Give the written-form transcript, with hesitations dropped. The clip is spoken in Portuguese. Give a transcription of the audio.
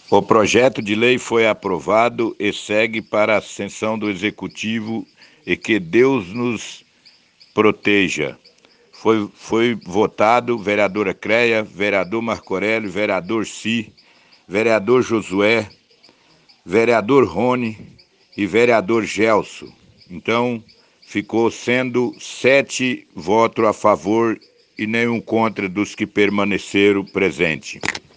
O projeto de lei foi aprovado e segue para a ascensão do Executivo e que Deus nos proteja. Foi votado vereadora Creia, vereador Marco Aurélio, vereador Si, vereador Josué, vereador Rony e vereador Gelson. Então, ficou sendo 7 votos a favor e nenhum contra dos que permaneceram presentes.